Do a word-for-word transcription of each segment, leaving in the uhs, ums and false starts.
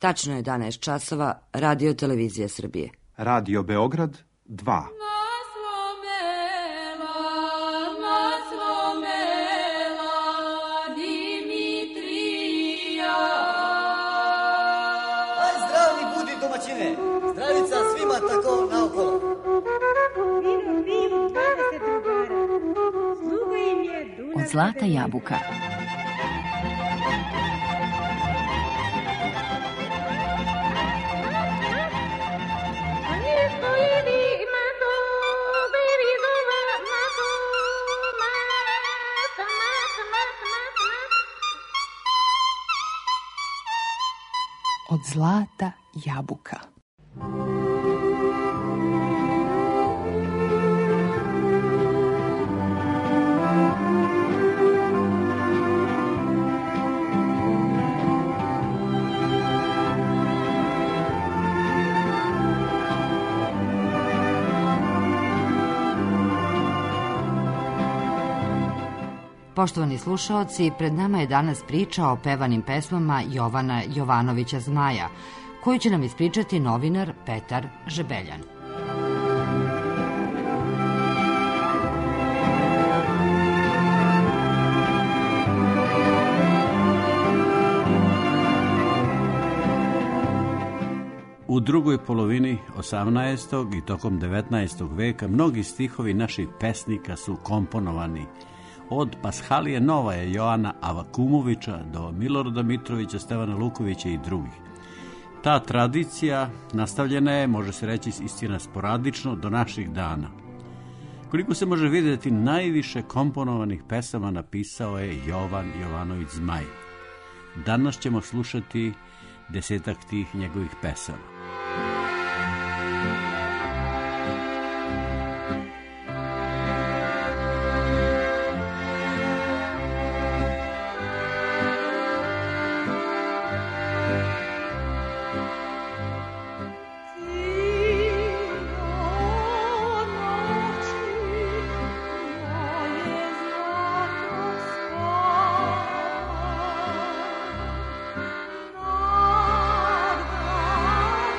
Tačno je jedanaest časova, Radio Televizija Srbije. Radio Beograd dva. Zdravica svima tako naokolo. Od zlata jabuka. Od zlata jabuka. Poštovani slušaoci, pred nama je danas priča o pevanim pesmama Jovana Jovanovića Zmaja, koju će nam ispričati novinar Petar Žebeljan. U drugoj polovini osamnaestog i tokom devetnaestog veka mnogi stihovi naših pesnika su komponovani od Pashalije Novaja, Joana Avakumovića do Milorada Mitrovića, Stevana Lukovića i drugih. Ta tradicija nastavljena je, može se reći istina sporadično, do naših dana. Koliko se može vidjeti, najviše komponovanih pesama napisao je Jovan Jovanović Zmaj. Danas ćemo slušati desetak tih njegovih pesama. Oh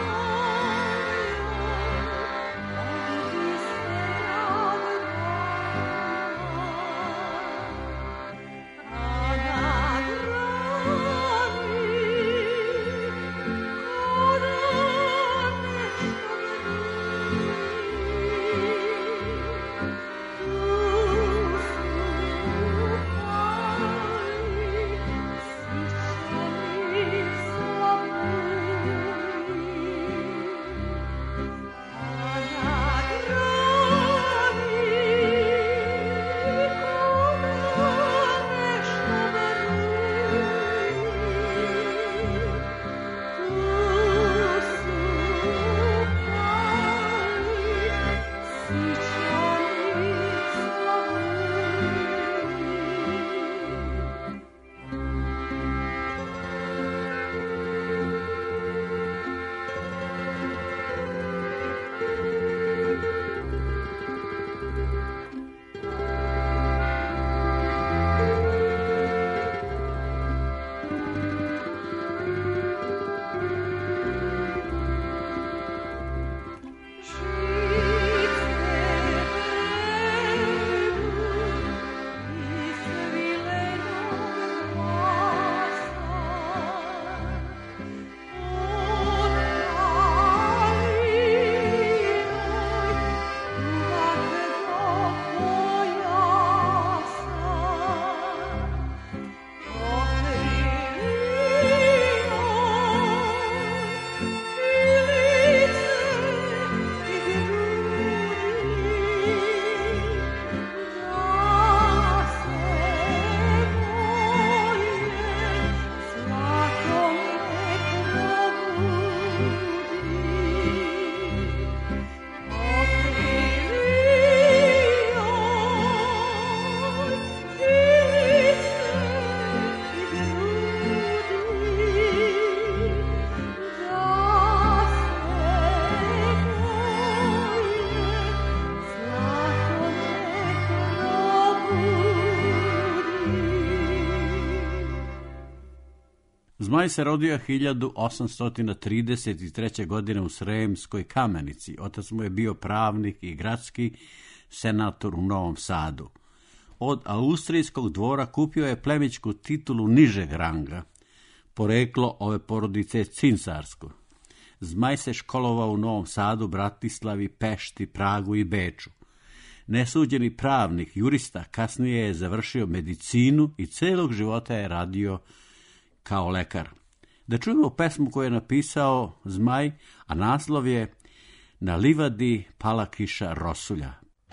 Zmaj se rodio hiljadu osamsto trideset treće. godine u Sremskoj Kamenici. Otac mu je bio pravnik i gradski senator u Novom Sadu. Od austrijskog dvora kupio je plemićku titulu nižeg ranga. Poreklo ove porodice je cincarsko. Zmaj se školovao u Novom Sadu, Bratislavi, Pešti, Pragu i Beču. Nesuđeni pravnik, jurista, kasnije je završio medicinu i celog života je radio kao lekar. Da čujemo pesmu koju je napisao Zmaj, a naslov je Na livadi pala kiša rosulja.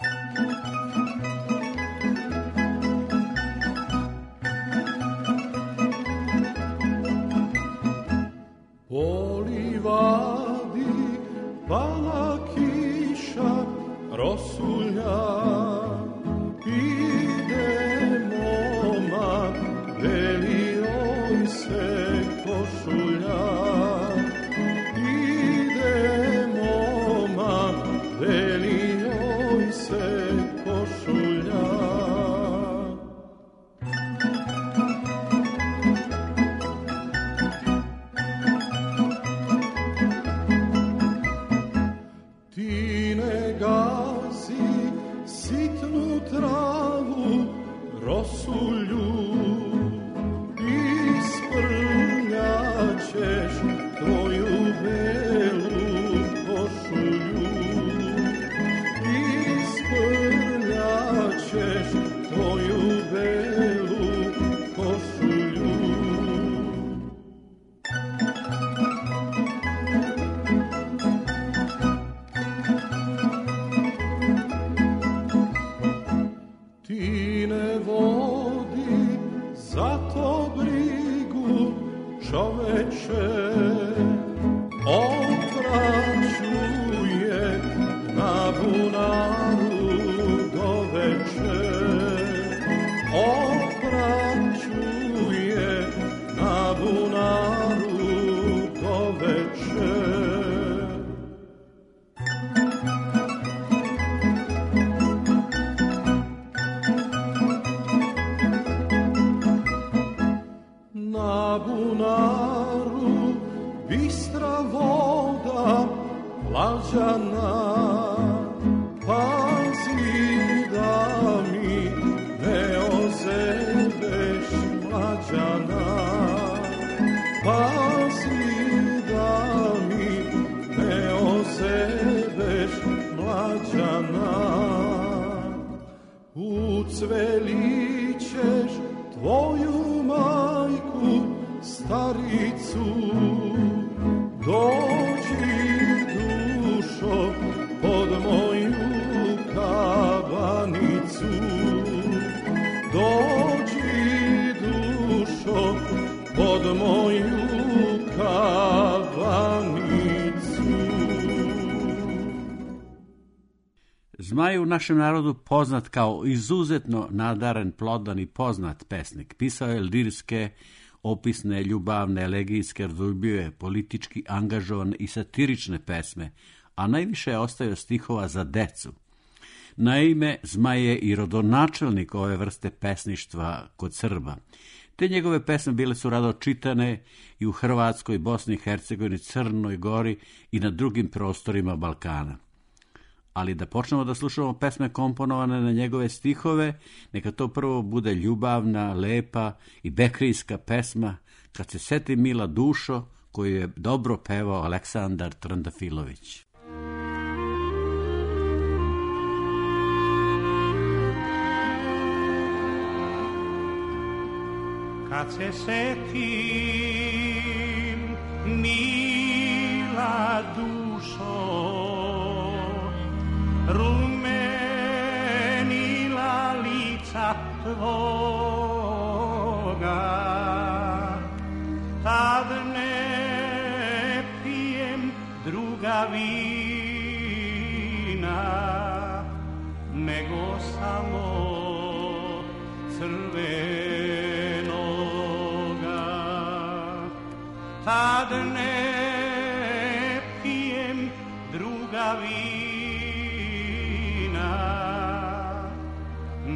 Po livadi pala kiša rosulja, ide momak, veli oj se košulja. Ide momak, veli oj se košulja. Ti ne gazi sitnu travu, rosulju, isprljaćeš tvoju belu košulju. Isprljaćeš tvoju belu košulju. Ti ne vodi za to brigu, čoveče, opraćuje na bunaru do veče. Opraćuje na bunaru do veče. Na bunaru bistra voda lađana, pazi da mi ne ozebeš mlađana. Pazi da mi ne ozebeš mlađana. Ucvelićeš tvoju majku staricu, dođi dušo pod moju kabanicu. Dođi dušo pod moju kabanicu. Zmaj je u našem narodu poznat kao izuzetno nadaren, plodan i poznat pesnik. Pisao je lirske, opisne, ljubavne, elegijske, bio je politički angažovan i satirične pesme, a najviše je ostavio stihova za decu. Naime, Zmaj je i rodonačelnik ove vrste pesništva kod Srba. Te njegove pesme bile su rado čitane i u Hrvatskoj, Bosni i Hercegovini, Crnoj Gori i na drugim prostorima Balkana. Ali da počnemo da slušamo pesme komponovane na njegove stihove, neka to prvo bude ljubavna, lepa i bekrijska pesma Kad se seti mila dušo, koju je dobro pevao Aleksandar Trandafilović. Kad se setim mila dušo, rumenila lica tvoga, tad ne pijem druga vina, nego samo crvenoga. Tad ne pijem druga vina,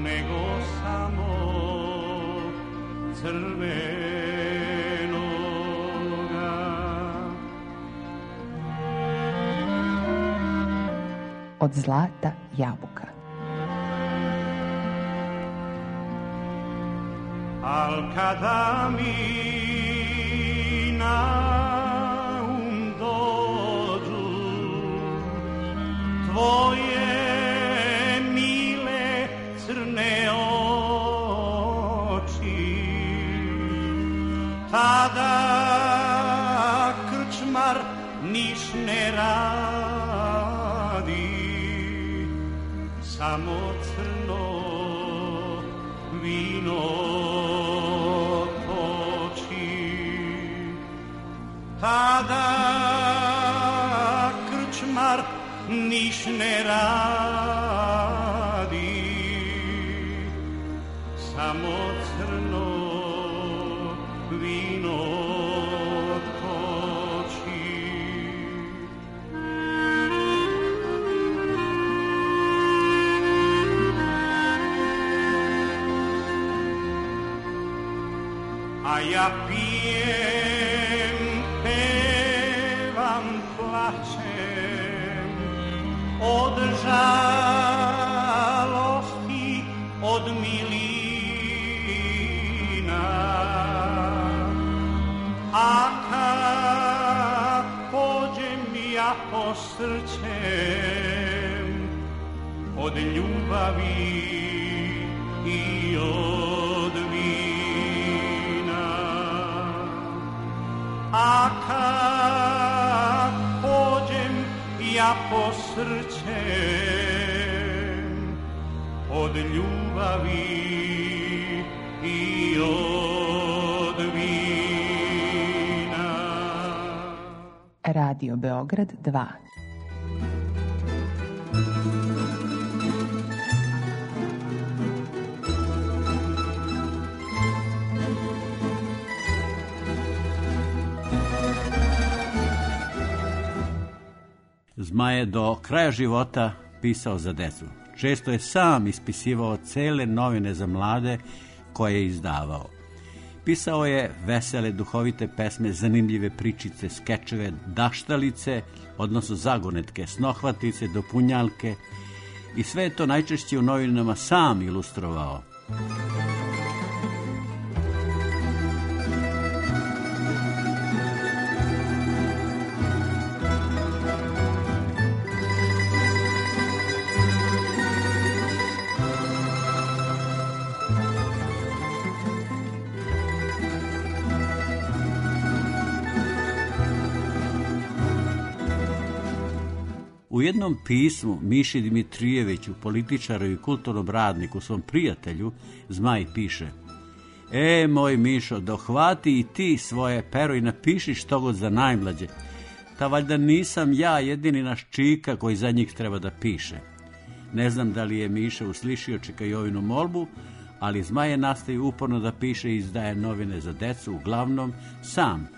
nego samo crvenoga. od zlata jabuka. Al kada mi na um dođu tvoje mile crne oči, tada krčmar niš ne radi, samo crno vino tada krčmar niš ne radi, samo crno vino toči. A ja pijem, pevam, plačem od žalosti, od milina. A kad pođem ja po srcem od ljubavi i od vina, a kad pođem ja po srcem od ljubavi i od vina. Radio Beograd dva. Zmaj je do kraja života pisao za decu. Često je sam ispisivao cele novine za mlade koje je izdavao. Pisao je vesele, duhovite pesme, zanimljive pričice, skečeve, daštalice, odnosno zagonetke, snohvatice, dopunjalke i sve je to najčešće u novinama sam ilustrovao. U jednom pismu Miši Dimitrijeviću, političaru i kulturnom radniku, svom prijatelju, Zmaj piše: E, moj Mišo, dohvati i ti svoje pero i napiši što god za najmlađe. Ta valjda nisam ja jedini naš čika koji za njih treba da piše. Ne znam da li je Miša uslišio Čikajovinu molbu, ali Zmaj je nastavio uporno da piše i izdaje novine za decu, uglavnom sam.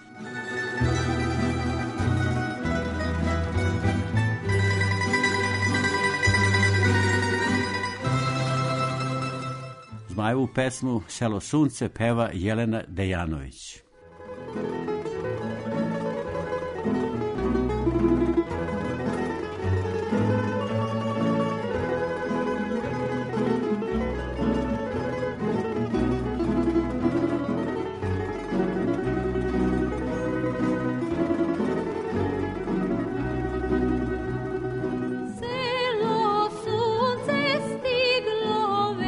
Zmajevu pesmu Selo sunce peva Jelena Dejanović.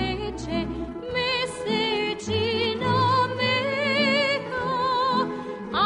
A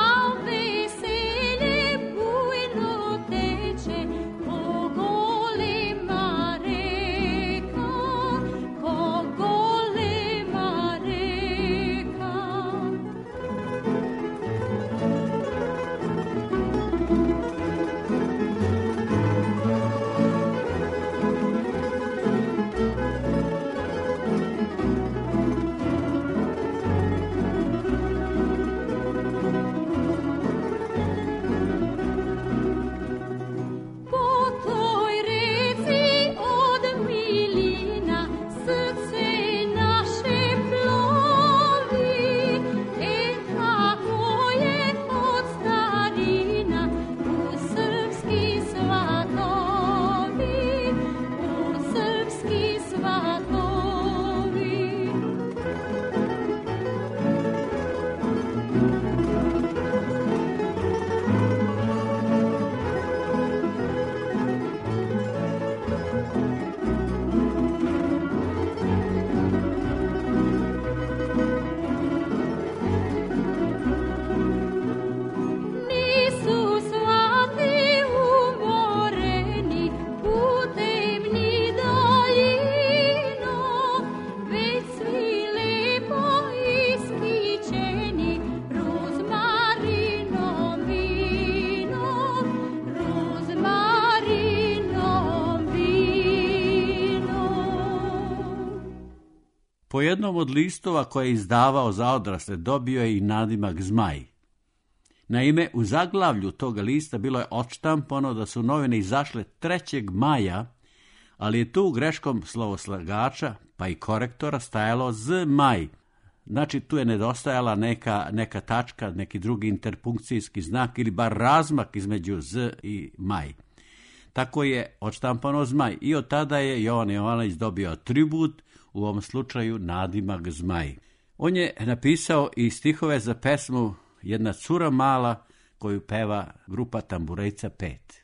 jednom od listova koje je izdavao za odrasle dobio je i nadimak Zmaj. Naime, u zaglavlju toga lista bilo je odštampano da su novine izašle trećeg maja, ali je tu greškom slovoslagača pa i korektora stajalo Zmaj. Znači tu je nedostajala neka, neka tačka, neki drugi interpunkcijski znak ili bar razmak između Z i Maj. Tako je odštampano Zmaj i od tada je Jovan Jovanović dobio atribut, u ovom slučaju nadimak Zmaj. On je napisao i stihove za pesmu Jedna cura mala koju peva grupa Tamburejca pet.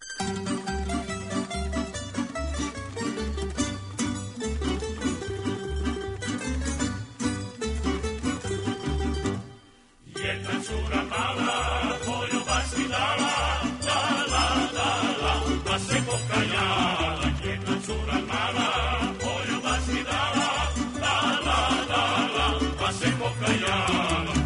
Jedna cura mala koju vas mi dala, dala, dala, pa se pokajala. Jedna cura mala koju vas mi dala, dala, dala, pa se pokajala.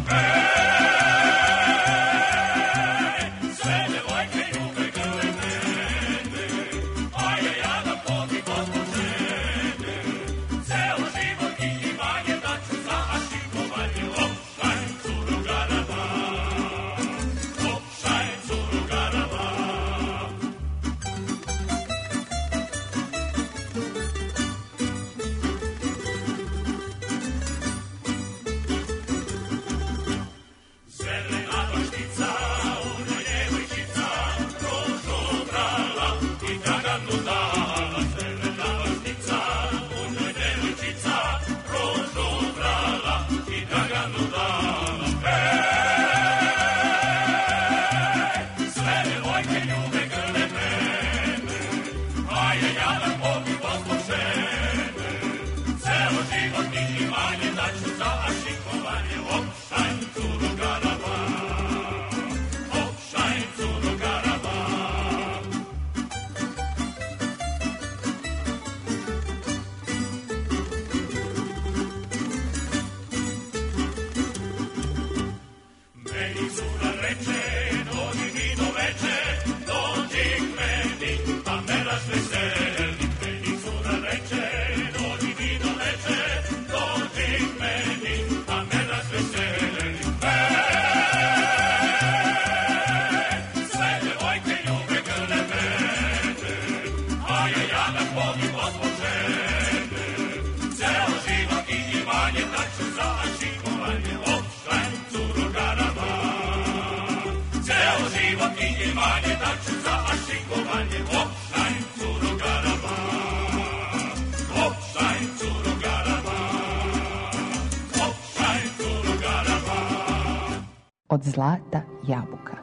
Od zlata jabuka.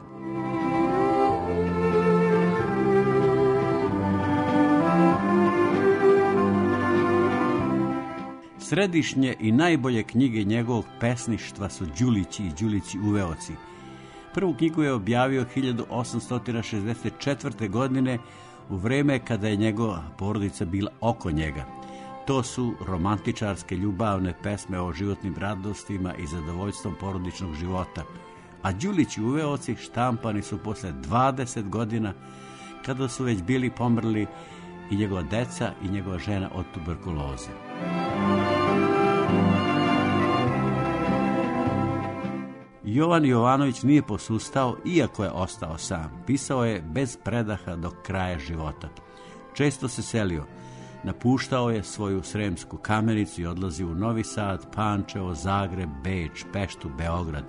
Središnje i najbolje knjige njegovog pesništva su Đulići i Đulići uveoci. Prvu knjigu je objavio hiljadu osamsto šezdeset četvrte. godine u vreme kada je njegova porodica bila oko njega. To su romantičarske ljubavne pesme o životnim radostima i zadovoljstvom porodičnog života. A Đulići uveoci štampani su posle dvadeset godina, kada su već bili pomrli i njegova deca i njegova žena od tuberkuloze. Jovan Jovanović nije posustao, iako je ostao sam. Pisao je bez predaha do kraja života. Često se selio. Napuštao je svoju Sremsku Kamenicu i odlazio u Novi Sad, Pančevo, Zagreb, Beč, Peštu, Beograd.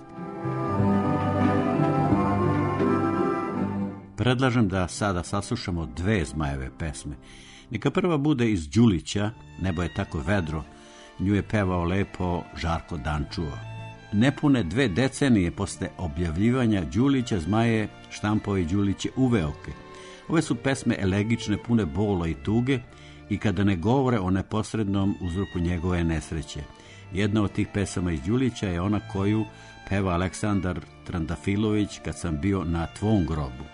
Predlažem da sada saslušamo dve Zmajeve pesme. Neka prva bude iz Đulića, Nebo je tako vedro, nju je pevao lepo Žarko Dančuo. Nepune dve decenije posle objavljivanja Đulića Zmaje štampao je Đuliće uveoke. Ove su pesme elegične, pune bola i tuge i kada ne govore o neposrednom uzroku njegove nesreće. Jedna od tih pesama iz Đulića je ona koju peva Aleksandar Trandafilović, Kad sam bio na tvom grobu.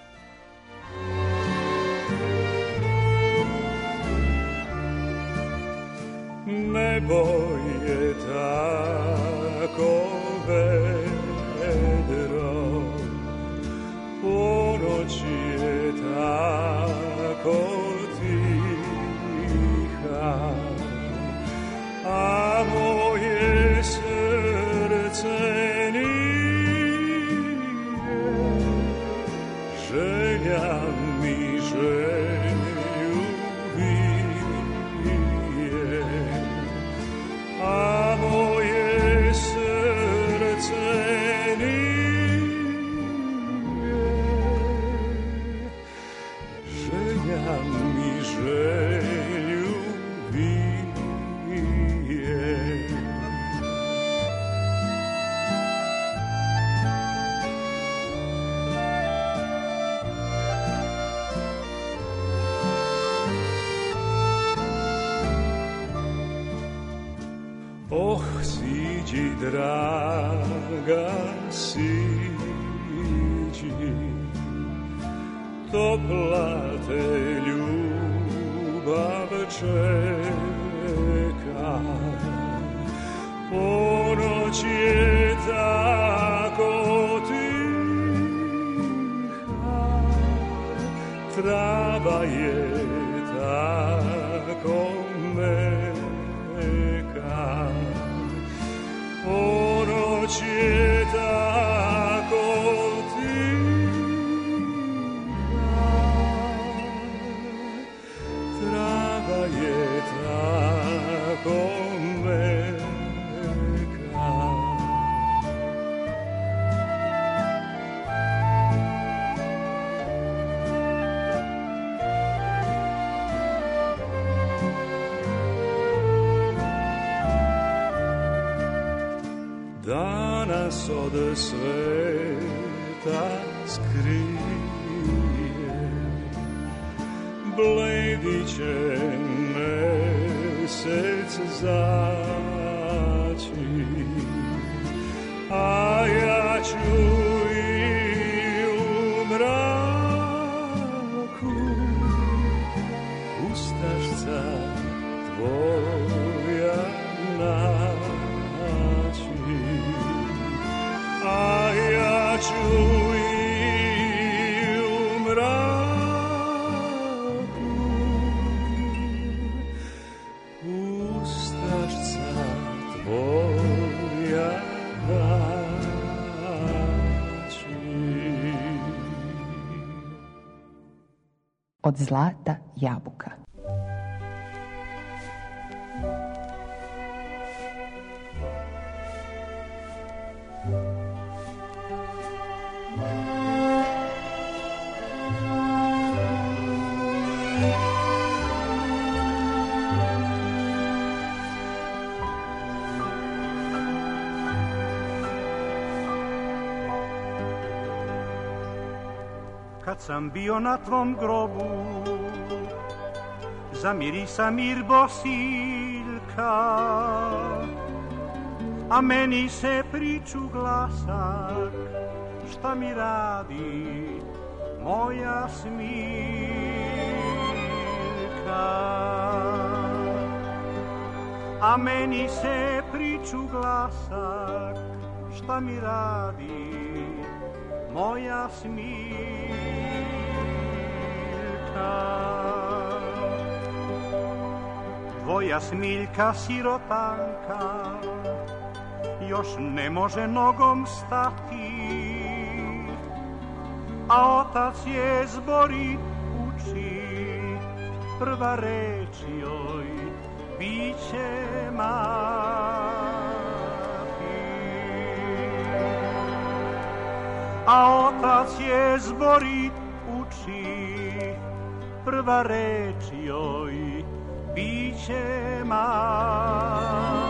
Nebo je tako vedro, ponoć je tako tiha, a moj želja mi želju vije, a moje srce nije. Želja mi želju vije. Oh, siđi, draga, siđi, topla te ljubav čeka. Ponoć je tako tiha, trava je tako meka. Ponoć je tako tiha, trava je tako meka. Danas od sveta skrije, bledi će mesec zaći, a ja ću i u mraku ustašca tvoja naći. A ja ću i u mraku ustašca tvoja naći. Od zlata jabuka. Kad sam bio na tvom grobu, zamirisa mir bosiljka, a meni se priču glasak, šta mi radi moja smiljka. A meni se priču glasak, šta mi radi moja smiljka. Tvoja smiljka sirotanka još ne može nogom stati, a otac je zbori uči, prva reč joj biće mati. A otac je zborit uči, prva reč joj biće mati.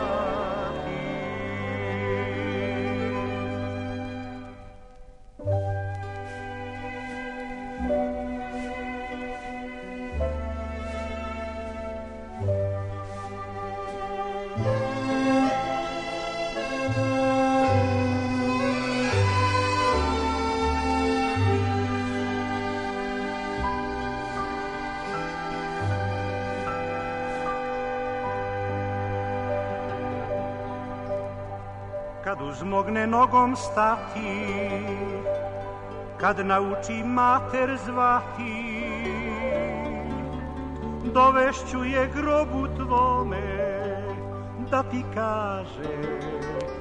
Kad uzmogne nogom stati, kad nauči mater zvati, dovešću je grobu tvome da ti kaže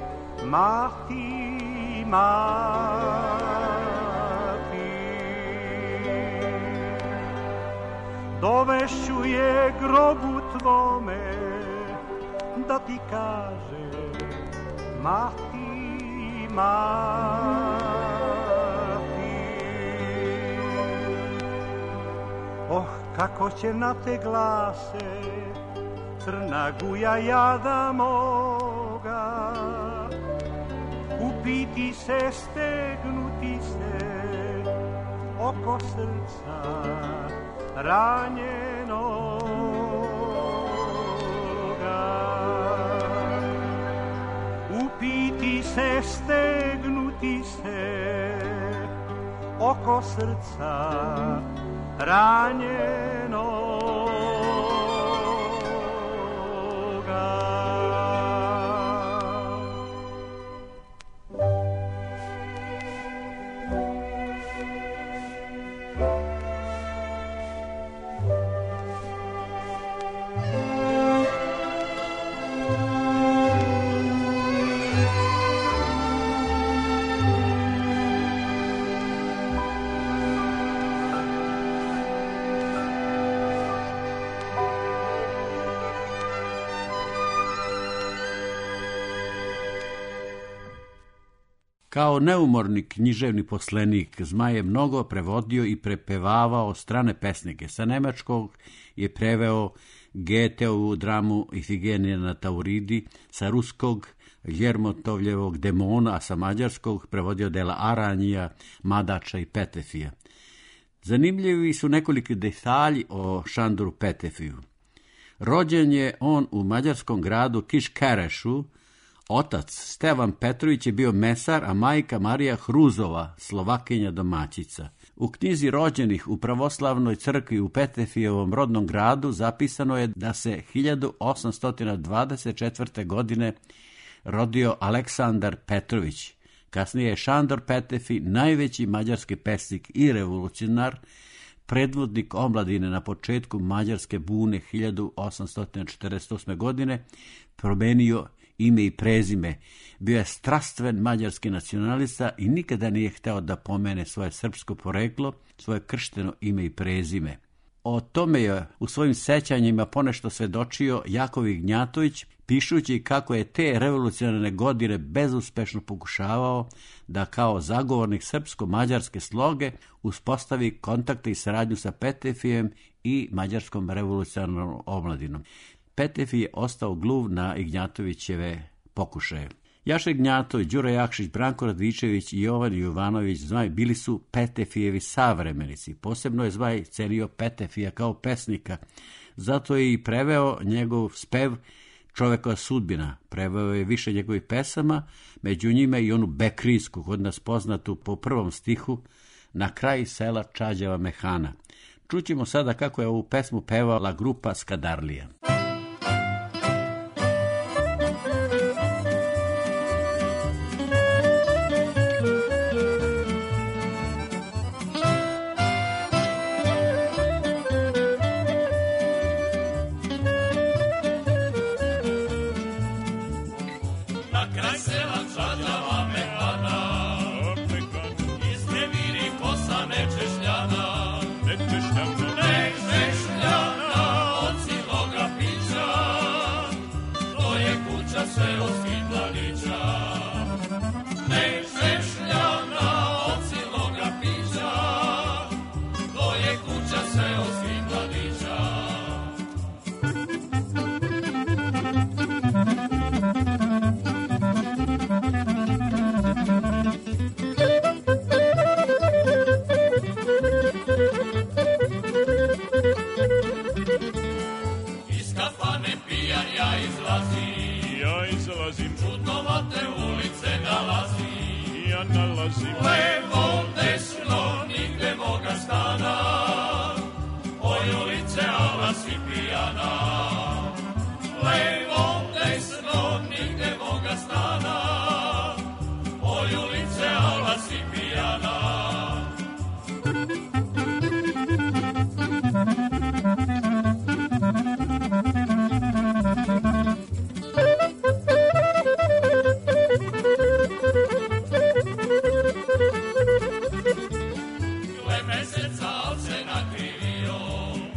mati, mati. dovešću je grobu tvome da ti kaže mati, mati. Oh, kako će na te glase crna guja jada moga upiti se, stegnuti se oko srca ranjenoga. Upiti se, stegnuti se oko srca ranjenoga. Kao neumorni književni poslenik, Zmaj je mnogo prevodio i prepevavao strane pesnike. Sa nemačkog je preveo Goetheovu dramu Ifigenija na Tauridi, sa ruskog Ljermotovljevog Demona, a sa mađarskog prevodio dela Aranjija, Madača i Petefija. Zanimljivi su nekoliki detalji o Šandoru Petefiju. Rođen je on u mađarskom gradu Kiškerešu. Otac Stevan Petrović je bio mesar, a majka Marija Hruzova, Slovakinja domaćica. U knjizi rođenih u pravoslavnoj crkvi u Petefijevom rodnom gradu zapisano je da se hiljadu osamsto dvadeset četvrte. godine rodio Aleksandar Petrović. Kasnije je Šandor Petefi, najveći mađarski pesnik i revolucionar, predvodnik omladine na početku mađarske bune hiljadu osamsto četrdeset osme. godine, promenio ime i prezime. Bio je strastven mađarski nacionalista i nikada nije hteo da pomene svoje srpsko poreklo, svoje kršteno ime i prezime. O tome je u svojim sećanjima ponešto svedočio Jakov Ignjatović, pišući kako je te revolucionarne godine bezuspešno pokušavao da kao zagovornik srpsko-mađarske sloge uspostavi kontakte i saradnju sa Petefijem i mađarskom revolucionarnom omladinom. Petefi je ostao gluv na Ignjatovićeve pokušaje. Jaša Ignjatović, Đuro Jakšić, Branko Radičević i Jovan Jovanović Zmaj bili su Petefijevi savremenici. Posebno je Zmaj cenio Petefija kao pesnika. Zato je i preveo njegov spev Čovekova sudbina. Preveo je više njegovih pesama, među njima i onu Bekrijsku, kod nas poznatu po prvom stihu, Na kraj sela Čađava Mehana. Čućemo sada kako je ovu pesmu pevala grupa Skadarlija.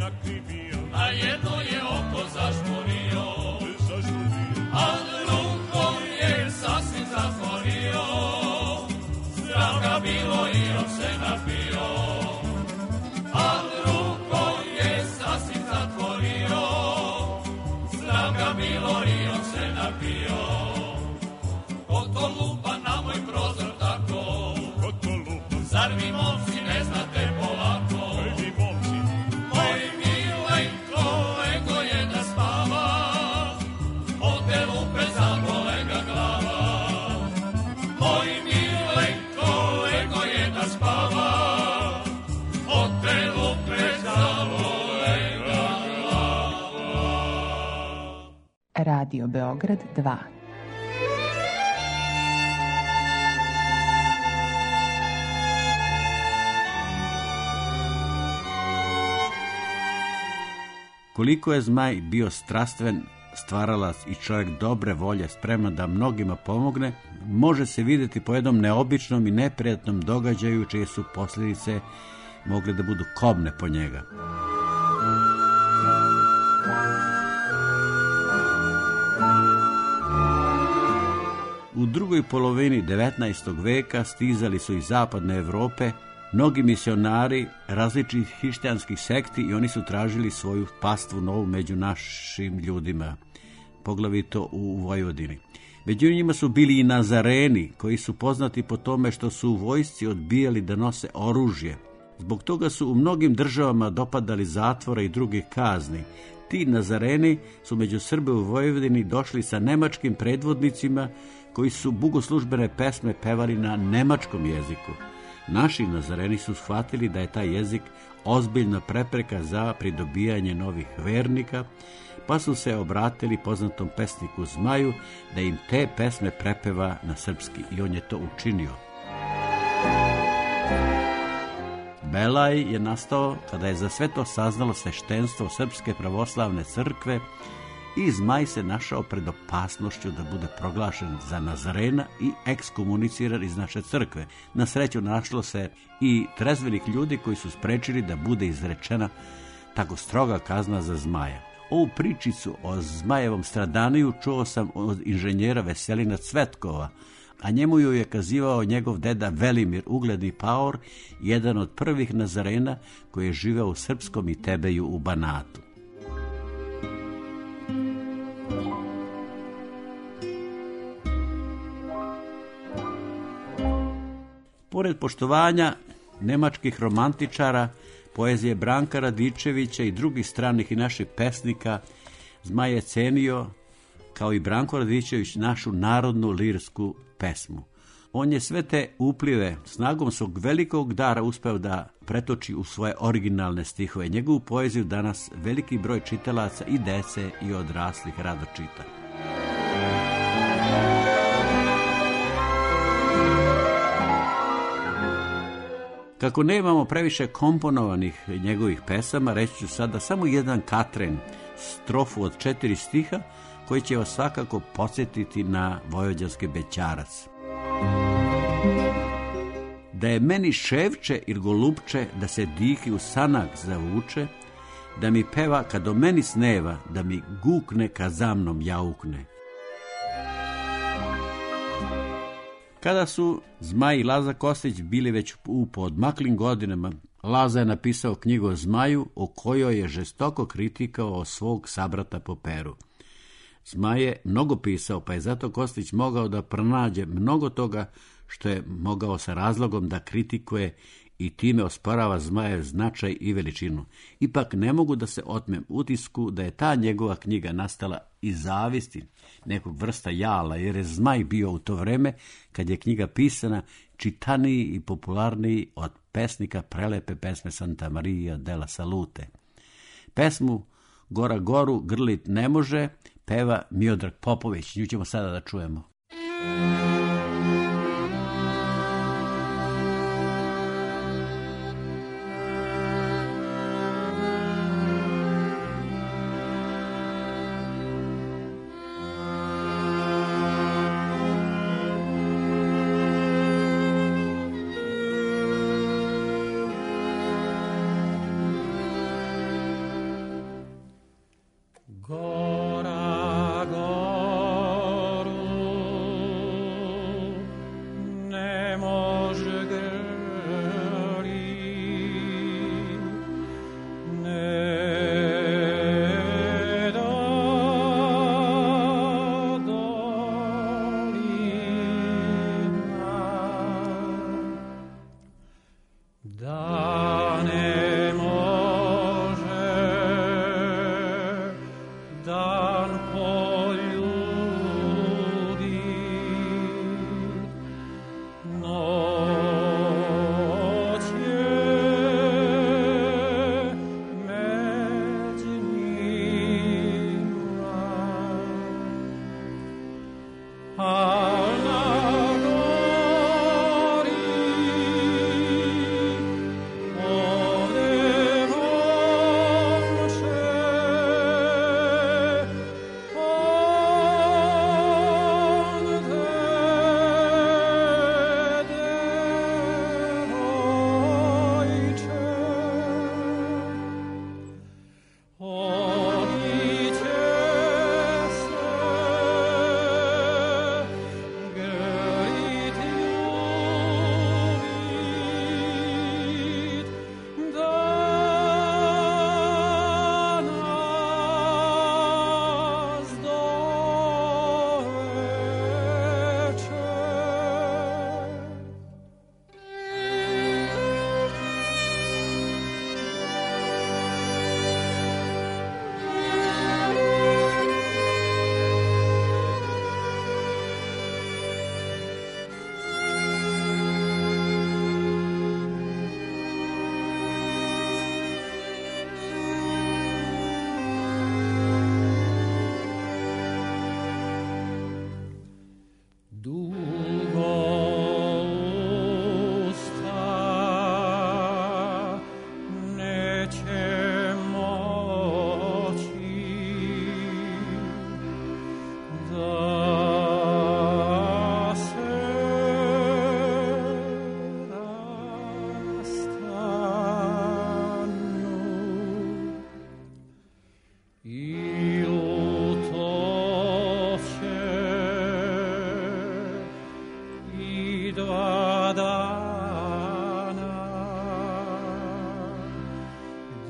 zakrivio, a jedno je oko zažmurio, zažmurio, a rukom je sasvim zatvorio. Zdrav ga bilo i on se napio, a rukom je sasvim zatvorio. Zdrav ga bilo i on se napio. Ko to lupa na moj prozor tako, ko to lupa, zar vi momci ne znate polako? vi momci, Moj milenko, lenko je da spava, od te lupe zabole ga glava. Moj milenko, lenko je da spava, od te lupe zabole ga glava. Radio Beograd dva. Koliko je Zmaj bio strastven stvaralac i čovjek dobre volje, spreman da mnogima pomogne, može se vidjeti po jednom neobičnom i neprijatnom događaju čije su posljedice mogle da budu kobne po njega. U drugoj polovini devetnaestog veka stizali su iz zapadne Evrope mnogi misionari različitih hrišćanskih sekti i oni su tražili svoju pastvu novu među našim ljudima, poglavito u Vojvodini. Među njima su bili i Nazareni, koji su poznati po tome što su u vojsci odbijali da nose oružje. Zbog toga su u mnogim državama dopadali zatvora i drugih kazni. Ti Nazareni su među Srbe u Vojvodini došli sa nemačkim predvodnicima koji su bogoslužbene pesme pevali na nemačkom jeziku. Naši Nazareni su shvatili da je taj jezik ozbiljna prepreka za pridobijanje novih vernika, pa su se obratili poznatom pesniku Zmaju da im te pesme prepeva na srpski i on je to učinio. Belaj je nastao kada je za sve to saznalo sveštenstvo Srpske pravoslavne crkve i Zmaj se našao pred opasnošću da bude proglašen za Nazarena i ekskomuniciran iz naše crkve. Na sreću našlo se i trezvenih ljudi koji su sprečili da bude izrečena tako stroga kazna za Zmaja. Ovu pričicu o Zmajevom stradaniju čuo sam od inženjera Veselina Cvetkova, a njemu ju je kazivao njegov deda Velimir, ugledni paor, jedan od prvih Nazarena koji je živeo u Srpskom i Tebeju u Banatu. Pored poštovanja nemačkih romantičara, poezije Branka Radičevića i drugih stranih i naših pesnika, Zmaj je cenio, kao i Branko Radičević, našu narodnu lirsku pesmu. On je sve te uplive snagom svog velikog dara uspeo da pretoči u svoje originalne stihove. Njegovu poeziju danas veliki broj čitalaca i dece i odraslih rado čita. Kako nemamo previše komponovanih njegovih pesama, reći ću sada samo jedan katren, strofu od četiri stiha, koji će vas svakako podsjetiti na vojvođanski bećarac. Da je meni ševče ili golubče, da se dihi u sanak zavuče, da mi peva kad o meni sneva, da mi gukne kad za mnom jaukne. Kada su Zmaj i Laza Kostić bili već u poodmaklim godinama, Laza je napisao knjigu o Zmaju, o kojoj je žestoko kritikao svog sabrata po peru. Zmaj je mnogo pisao, pa je zato Kostić mogao da pronađe mnogo toga što je mogao sa razlogom da kritikuje i time osporava Zmajev značaj i veličinu. Ipak ne mogu da se otmem utisku da je ta njegova knjiga nastala iz zavisti, nekog vrsta jala, jer je Zmaj bio u to vreme, kad je knjiga pisana, čitaniji i popularniji od pesnika prelepe pesme Santa Maria della Salute. Pesmu Gora goru grlit ne može peva Miodrag Popović. Nju ćemo sada da čujemo.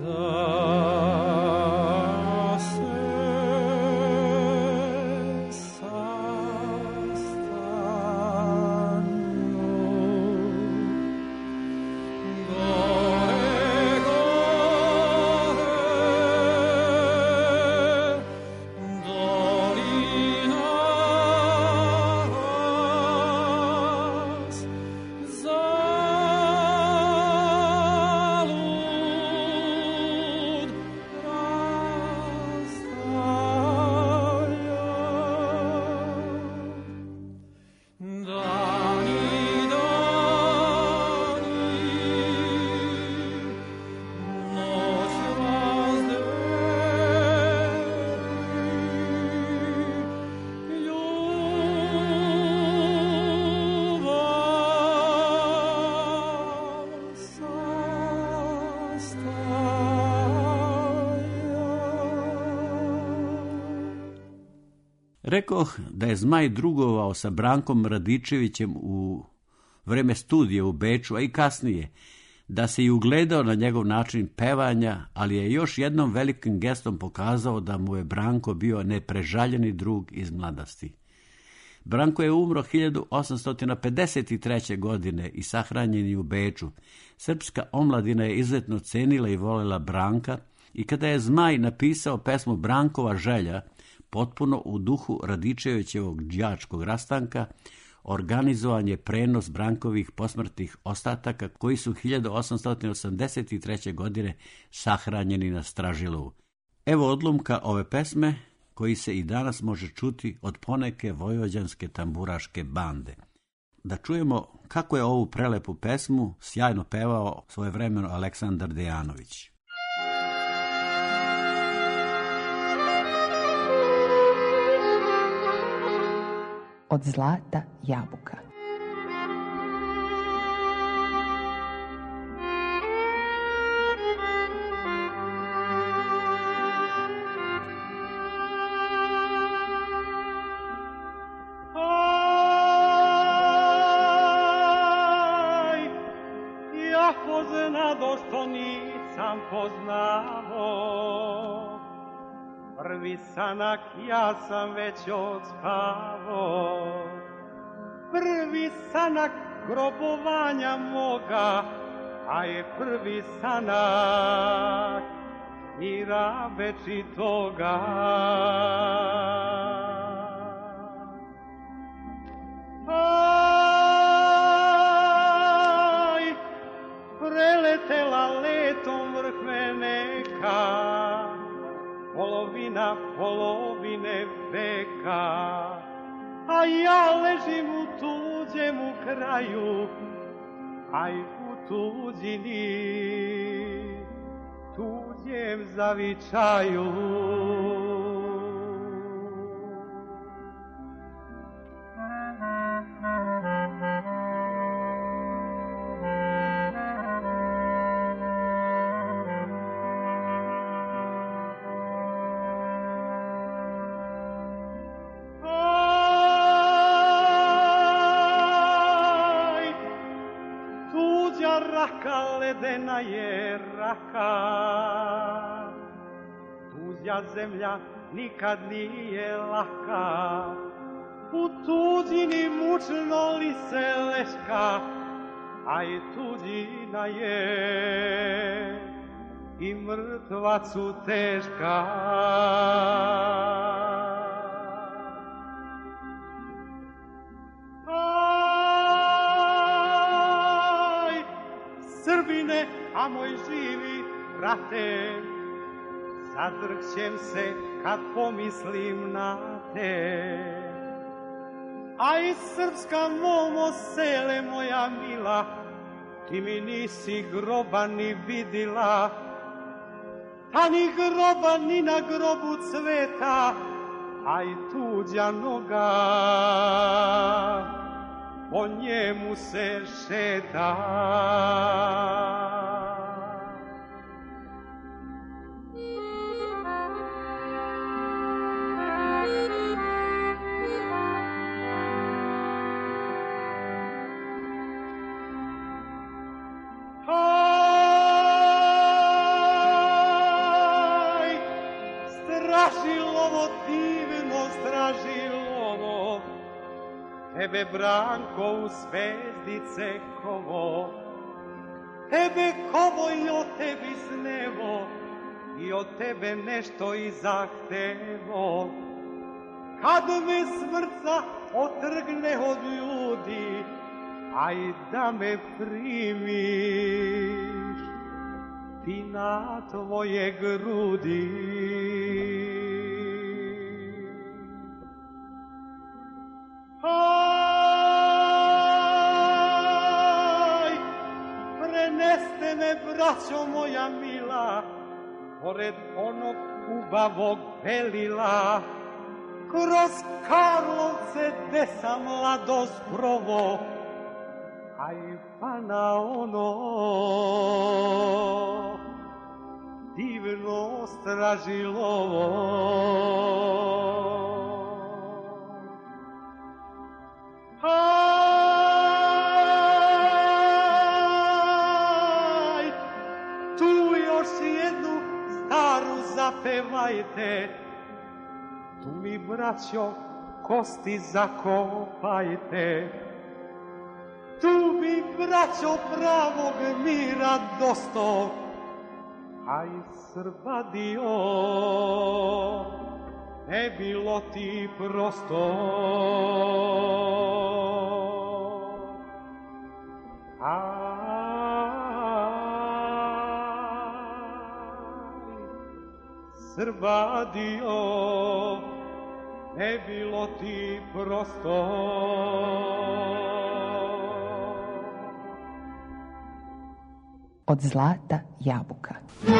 Rekoh da je Zmaj drugovao sa Brankom Radičevićem u vreme studija u Beču, a i kasnije, da se i ugledao na njegov način pevanja, ali je još jednom velikim gestom pokazao da mu je Branko bio neprežaljeni drug iz mladosti. Branko je umro hiljadu osamsto pedeset treće. godine i sahranjen je u Beču. Srpska omladina je izuzetno cenila i volela Branka i kada je Zmaj napisao pesmu Brankova želja, potpuno u duhu Radičevićevog đačkog rastanka, organizovan je prenos Brankovih posmrtnih ostataka koji su hiljadu osamsto osamdeset treće. godine sahranjeni na Stražilovu. Evo odlomka ove pesme koji se i danas može čuti od poneke vojvođanske tamburaške bande. Da čujemo kako je ovu prelepu pesmu sjajno pevao svojevremeno Aleksandar Dejanović. Od zlata jabuka. Aj, ja poznado što nisam poznavo, prvi sanak ja sam već odspavo, prvi sanak grobovanja moga, a je prvi sanak mira večitoga. Aj, preletela letom vrh veneka, polovina polovine veka, a ja ležim u tuđemu kraju, aj u tuđini, tuđem zavičaju. Ledena je raka, tuđa zemlja nikad nije laka, u tuđini mučno li se leška, a i tuđina je i mrtvacu teška. Srbine, a moj živi brate, zadrhćem se kad pomislim na te. A i srpska momo sele moja mila, ti mi nisi groba ni vidila, a ni groba ni na grobu cveta, a i tuđa noga po njemu se šeta. stražilovo, divno stražilovo, tebe Branko u zvezdice kovo, tebe kovo i o tebi znevo, i od tebe nešto i zahtevo. Kad me smrca otrgne od ljudi, aj da me primiš ti na tvoje grudi. Aj, preneste me, braćo moja mila, pored onog ubavog belila, kroz Karlovce gde sam mladost provo, aj pa na ono divno stražilovo. Aj, tu još jednu staru zapevajte, tu mi, braćo, kosti zakopajte. Tu mi, braćo, pravog mira dosto, aj Srba dio, ne bilo ti prosto. Aj, Srba dio, ne bilo ti prosto. Od zlata jabuka.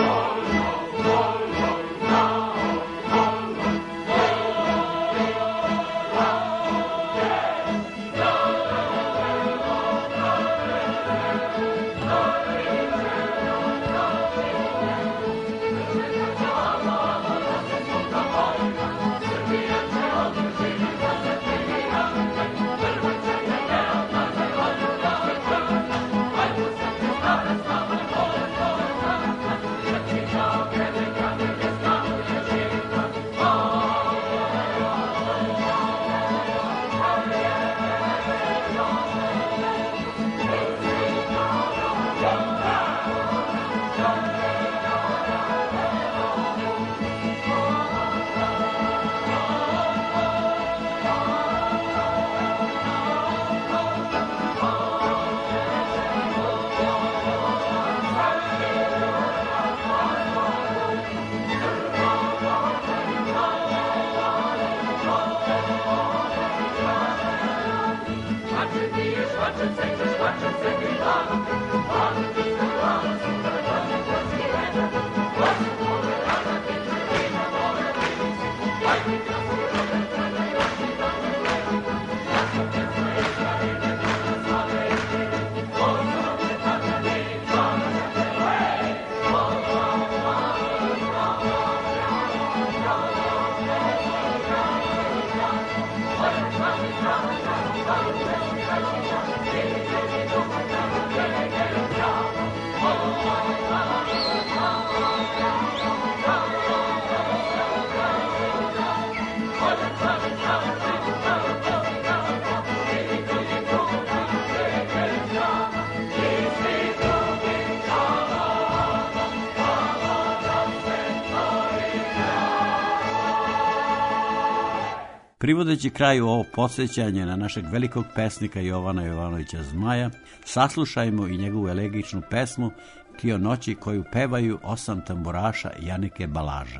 Privodeći kraju ovo podsjećanje na našeg velikog pesnika Jovana Jovanovića Zmaja, saslušajmo i njegovu elegičnu pesmu Tio noći koju pevaju osam tamburaša Janike Balaža.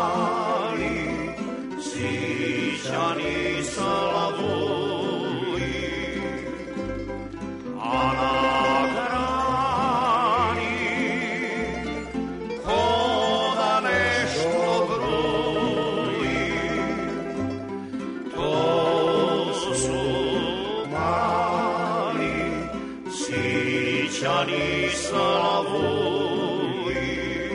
Sićani slavuju sićani slavuj.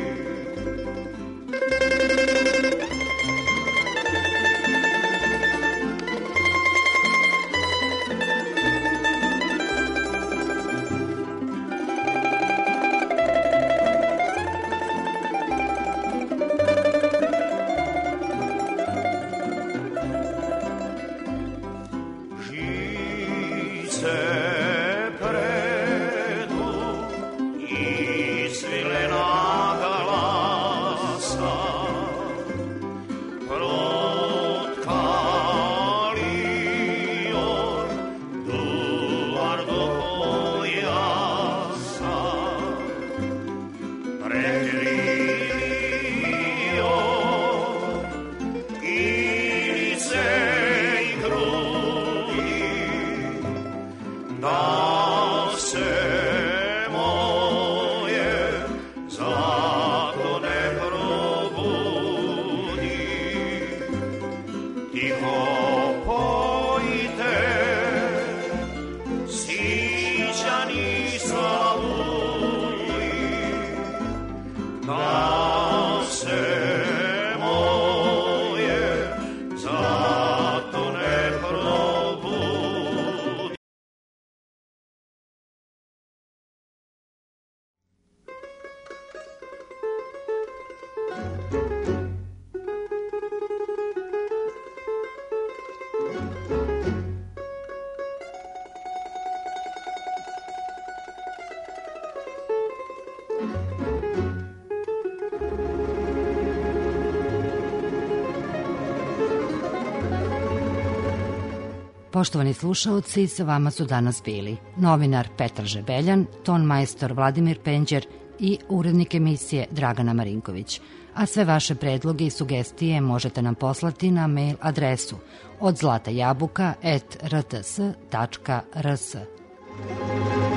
Poštovani slušaoci, sa vama su danas bili novinar Petar Žebeljan, ton majstor Vladimir Penđer i urednik emisije Dragana Marinković. A sve vaše predloge i sugestije možete nam poslati na mail adresu od zlata jabuka at r t s tačka r s.